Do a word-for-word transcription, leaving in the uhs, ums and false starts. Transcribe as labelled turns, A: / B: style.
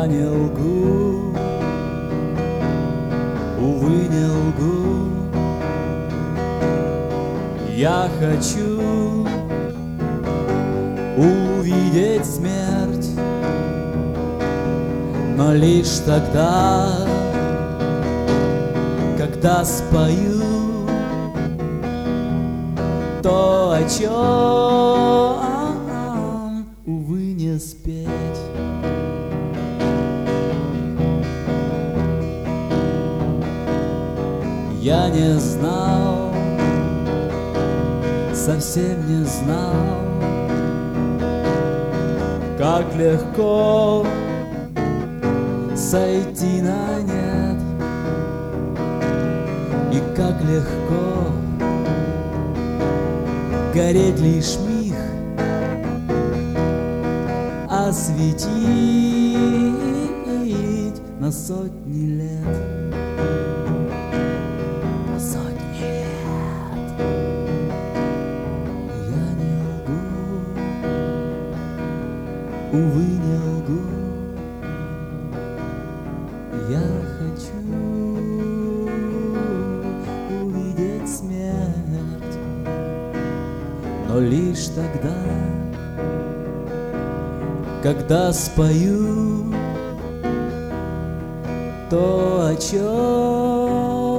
A: Я не лгу, увы, не лгу. Я хочу увидеть смерть, но лишь тогда, когда спою то, о чем, увы, не спеть. Я не знал, совсем не знал, как легко сойти на нет, и как легко гореть лишь миг, осветить на сотни лет. На сотни лет. Я не лгу, увы, не лгу. Я хочу увидеть смерть, но лишь тогда, когда спою то, о чем